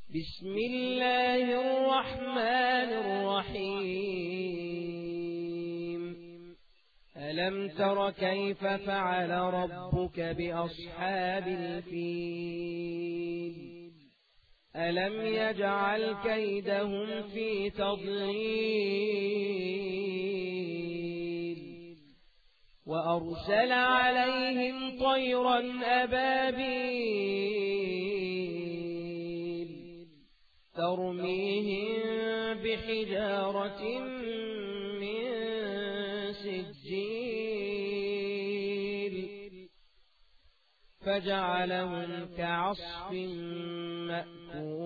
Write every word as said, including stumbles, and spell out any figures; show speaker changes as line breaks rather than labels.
بسم الله الرحمن الرحيم ألم تر كيف فعل ربك بأصحاب الفيل ألم يجعل كيدهم في تضليل وأرسل عليهم طيرا أبابيل ترميهم بحجارة من سجيل فجعلهم كعصف مأكول